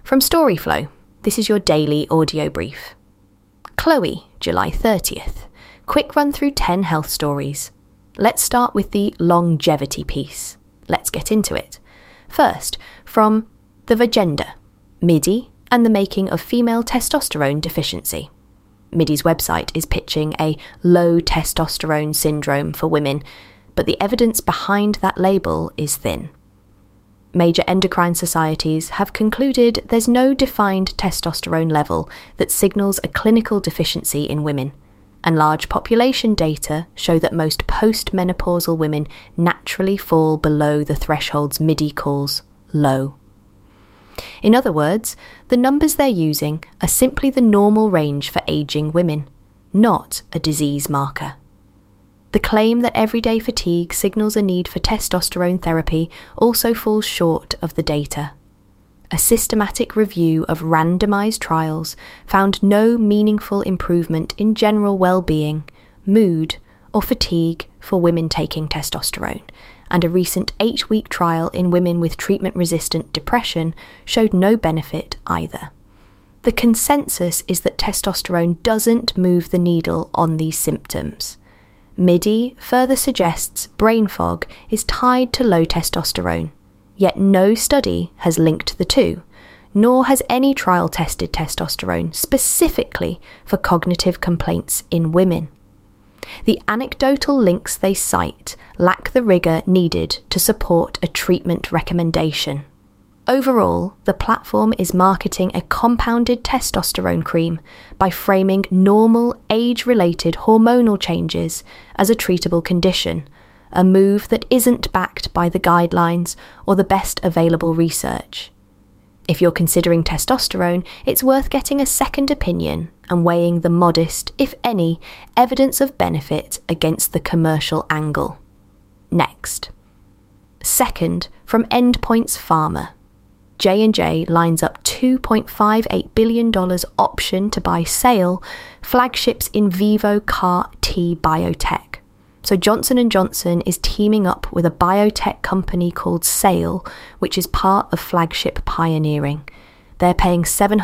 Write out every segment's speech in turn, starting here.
From Storyflow, this is your daily audio brief. Chloe, July 30th. Quick run through 10 health stories. Let's start with the longevity piece. Let's get into it. First, from The Vagenda, MIDI and the making of female testosterone deficiency. MIDI's website is pitching a low testosterone syndrome for women, but the evidence behind that label is thin. Major endocrine societies have concluded there's no defined testosterone level that signals a clinical deficiency in women, and large population data show that most post-menopausal women naturally fall below the thresholds MIDI calls low. In other words, the numbers they're using are simply the normal range for aging women, not a disease marker. The claim that everyday fatigue signals a need for testosterone therapy also falls short of the data. A systematic review of randomized trials found no meaningful improvement in general well-being, mood, or fatigue for women taking testosterone, and a recent 8-week trial in women with treatment-resistant depression showed no benefit either. The consensus is that testosterone doesn't move the needle on these symptoms. MIDI further suggests brain fog is tied to low testosterone, yet no study has linked the two, nor has any trial tested testosterone specifically for cognitive complaints in women. The anecdotal links they cite lack the rigour needed to support a treatment recommendation. Overall, the platform is marketing a compounded testosterone cream by framing normal age-related hormonal changes as a treatable condition, a move that isn't backed by the guidelines or the best available research. If you're considering testosterone, it's worth getting a second opinion and weighing the modest, if any, evidence of benefit against the commercial angle. Next. Second, from Endpoints Pharma. J&J lines up $2.58 billion option to buy Sale, flagship's in vivo CAR T biotech. So Johnson & Johnson is teaming up with a biotech company called Sale, which is part of Flagship Pioneering. They're paying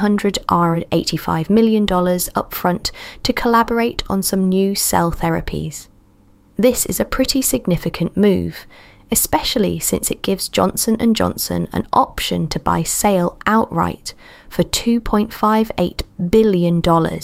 $785 million upfront to collaborate on some new cell therapies. This is a pretty significant move, especially since it gives Johnson & Johnson an option to buy Sale outright for $2.58 billion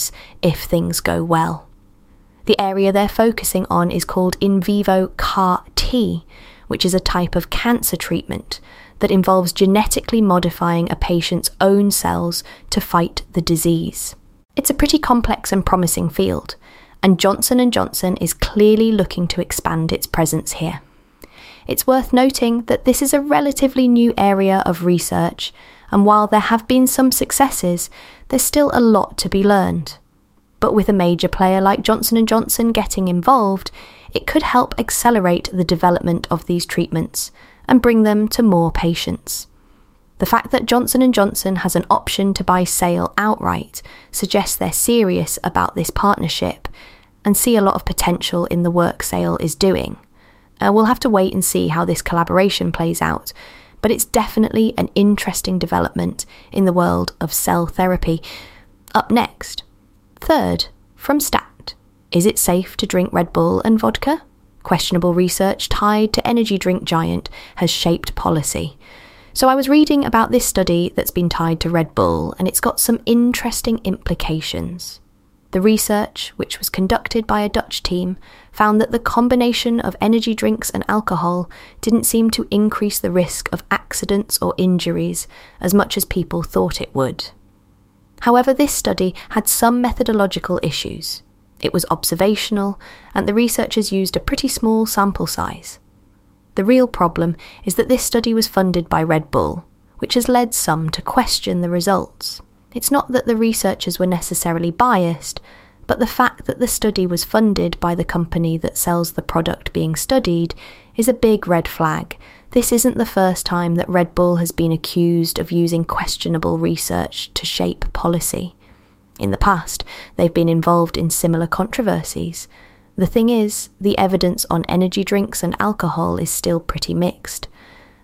if things go well. The area they're focusing on is called in vivo CAR T, which is a type of cancer treatment that involves genetically modifying a patient's own cells to fight the disease. It's a pretty complex and promising field, and Johnson & Johnson is clearly looking to expand its presence here. It's worth noting that this is a relatively new area of research, and while there have been some successes, there's still a lot to be learned. But with a major player like Johnson & Johnson getting involved, it could help accelerate the development of these treatments and bring them to more patients. The fact that Johnson & Johnson has an option to buy Sale outright suggests they're serious about this partnership and see a lot of potential in the work Sale is doing. We'll have to wait and see how this collaboration plays out, but it's definitely an interesting development in the world of cell therapy. Up next. Third, from Stat. Is it safe to drink Red Bull and vodka? Questionable research tied to energy drink giant has shaped policy. So I was reading about this study that's been tied to Red Bull, and it's got some interesting implications. The research, which was conducted by a Dutch team, found that the combination of energy drinks and alcohol didn't seem to increase the risk of accidents or injuries as much as people thought it would. However, this study had some methodological issues. It was observational, and the researchers used a pretty small sample size. The real problem is that this study was funded by Red Bull, which has led some to question the results. It's not that the researchers were necessarily biased, but the fact that the study was funded by the company that sells the product being studied is a big red flag. This isn't the first time that Red Bull has been accused of using questionable research to shape policy. In the past, they've been involved in similar controversies. The thing is, the evidence on energy drinks and alcohol is still pretty mixed.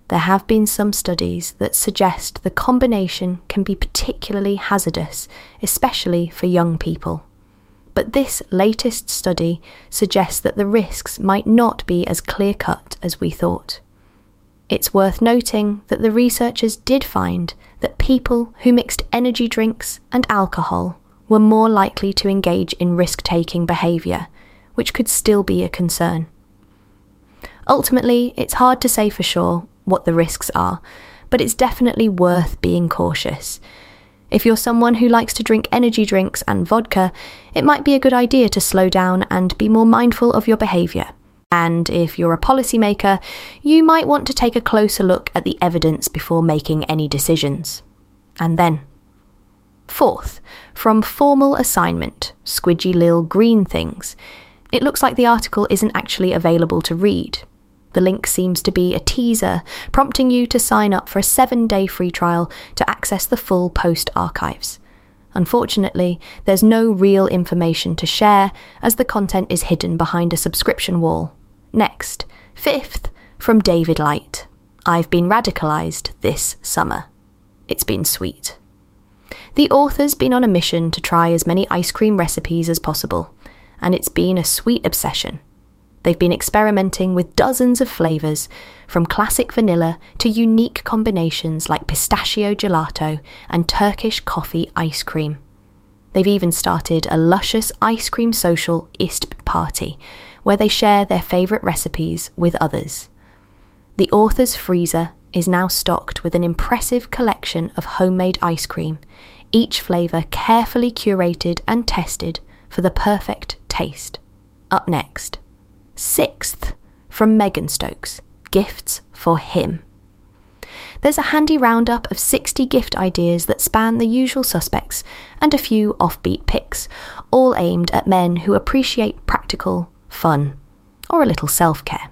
there have been some studies that suggest the combination can be particularly hazardous, especially for young people. But this latest study suggests that the risks might not be as clear-cut as we thought. It's worth noting that the researchers did find that people who mixed energy drinks and alcohol were more likely to engage in risk-taking behaviour, which could still be a concern. Ultimately, it's hard to say for sure what the risks are, but it's definitely worth being cautious. If you're someone who likes to drink energy drinks and vodka, it might be a good idea to slow down and be more mindful of your behaviour. And if you're a policymaker, you might want to take a closer look at the evidence before making any decisions. And then, fourth, from Formal Assignment, Squidgy Lil Green Things. It looks like the article isn't actually available to read. The link seems to be a teaser, prompting you to sign up for a 7-day free trial to access the full post archives. Unfortunately, there's no real information to share, as the content is hidden behind a subscription wall. Next, fifth, from David Light. I've been radicalised this summer. It's been sweet. The author's been on a mission to try as many ice cream recipes as possible, and it's been a sweet obsession. They've been experimenting with dozens of flavours, from classic vanilla to unique combinations like pistachio gelato and Turkish coffee ice cream. They've even started a luscious ice cream social ISP party, where they share their favourite recipes with others. The author's freezer is now stocked with an impressive collection of homemade ice cream, each flavour carefully curated and tested for the perfect taste. Up next, sixth, from Megan Stokes, Gifts for Him. There's a handy roundup of 60 gift ideas that span the usual suspects and a few offbeat picks, all aimed at men who appreciate practical fun or a little self-care.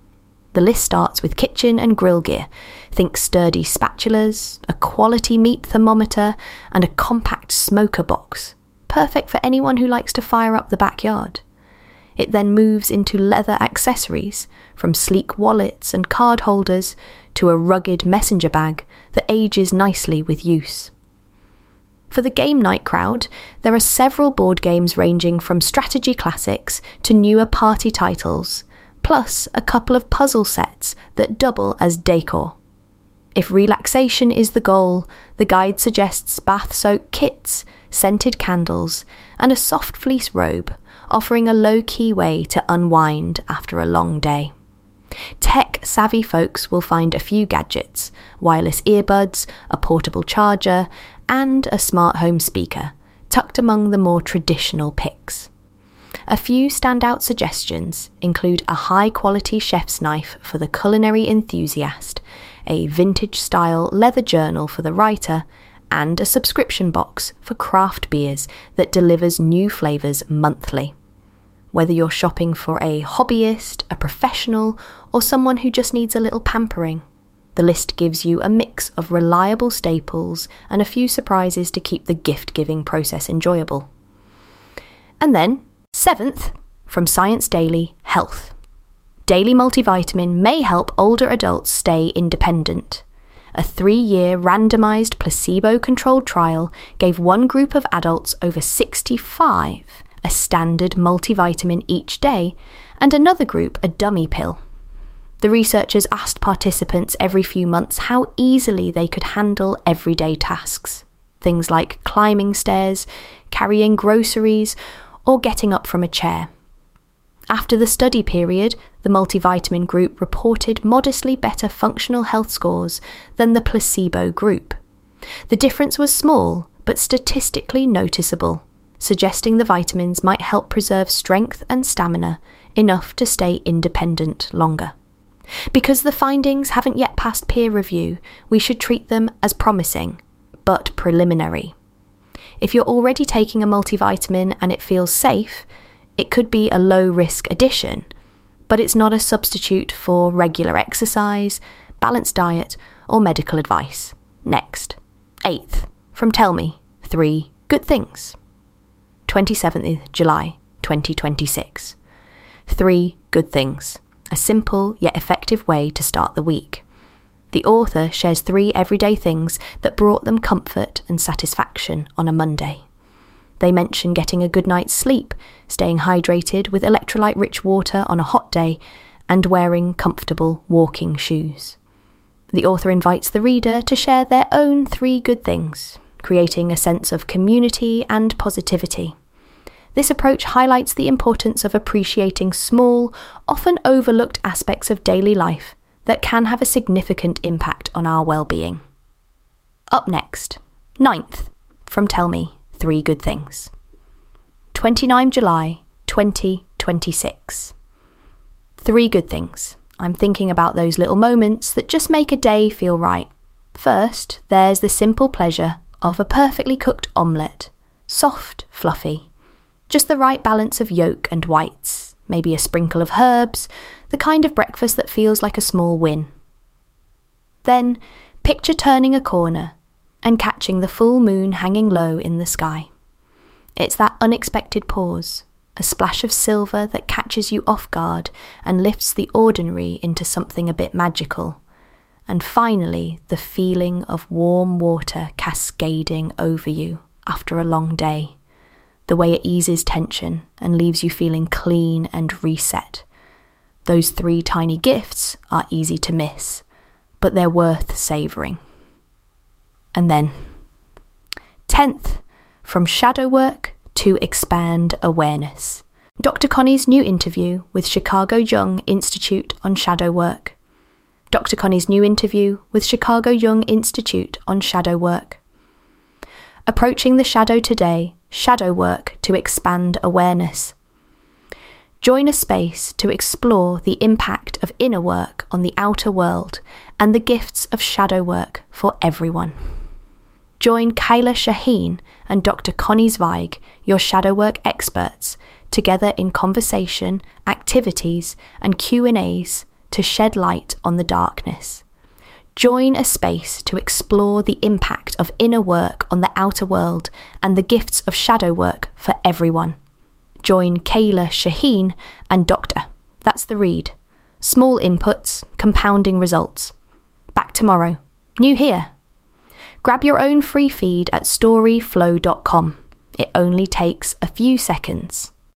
The list starts with kitchen and grill gear. Think sturdy spatulas, a quality meat thermometer, and a compact smoker box, perfect for anyone who likes to fire up the backyard. It then moves into leather accessories, from sleek wallets and card holders to a rugged messenger bag that ages nicely with use. For the game night crowd, there are several board games ranging from strategy classics to newer party titles, plus a couple of puzzle sets that double as decor. If relaxation is the goal, the guide suggests bath soak kits, scented candles, and a soft fleece robe, offering a low-key way to unwind after a long day. Tech-savvy folks will find a few gadgets, wireless earbuds, a portable charger, and a smart home speaker, tucked among the more traditional picks. A few standout suggestions include a high-quality chef's knife for the culinary enthusiast, a vintage-style leather journal for the writer, and a subscription box for craft beers that delivers new flavours monthly. Whether you're shopping for a hobbyist, a professional, or someone who just needs a little pampering, the list gives you a mix of reliable staples and a few surprises to keep the gift-giving process enjoyable. And then, seventh, from Science Daily, Health. Daily multivitamin may help older adults stay independent. A 3-year randomised placebo-controlled trial gave one group of adults over 65 a standard multivitamin each day and another group a dummy pill. The researchers asked participants every few months how easily they could handle everyday tasks, things like climbing stairs, carrying groceries, or getting up from a chair. After the study period, the multivitamin group reported modestly better functional health scores than the placebo group. The difference was small, but statistically noticeable, suggesting the vitamins might help preserve strength and stamina enough to stay independent longer. Because the findings haven't yet passed peer review, we should treat them as promising, but preliminary. If you're already taking a multivitamin and it feels safe, it could be a low-risk addition, but it's not a substitute for regular exercise, balanced diet, or medical advice. Next, eighth, from Tell Me, 3 Good Things. 27th July 2026. 3 good things. A simple yet effective way to start the week. The author shares 3 everyday things that brought them comfort and satisfaction on a Monday. They mention getting a good night's sleep, staying hydrated with electrolyte-rich water on a hot day, and wearing comfortable walking shoes. The author invites the reader to share their own 3 good things, creating a sense of community and positivity. This approach highlights the importance of appreciating small, often overlooked aspects of daily life that can have a significant impact on our well-being. Up next, 9th, from Tell Me 3 Good Things. 29 July 2026. 3 good things. I'm thinking about those little moments that just make a day feel right. First, there's the simple pleasure of a perfectly cooked omelette. Soft, fluffy. Just the right balance of yolk and whites. Maybe a sprinkle of herbs. The kind of breakfast that feels like a small win. Then, picture turning a corner and catching the full moon hanging low in the sky. It's that unexpected pause, a splash of silver that catches you off guard and lifts the ordinary into something a bit magical. And finally, the feeling of warm water cascading over you after a long day. The way it eases tension and leaves you feeling clean and reset. Those 3 tiny gifts are easy to miss, but they're worth savouring. And then, 10th, from shadow work to expand awareness. Dr. Connie's new interview with Chicago Young Institute on shadow work. Dr. Connie's new interview with Chicago Young Institute on shadow work. Approaching the shadow today, shadow work to expand awareness. Join a space to explore the impact of inner work on the outer world and the gifts of shadow work for everyone. Join Kayla Shaheen and Dr. Connie Zweig, your shadow work experts, together in conversation, activities, and Q&As to shed light on the darkness. Join a space to explore the impact of inner work on the outer world and the gifts of shadow work for everyone. Join Kayla Shaheen and Dr. That's the read. Small inputs, compounding results. Back tomorrow. New here. Grab your own free feed at storyflow.com. It only takes a few seconds.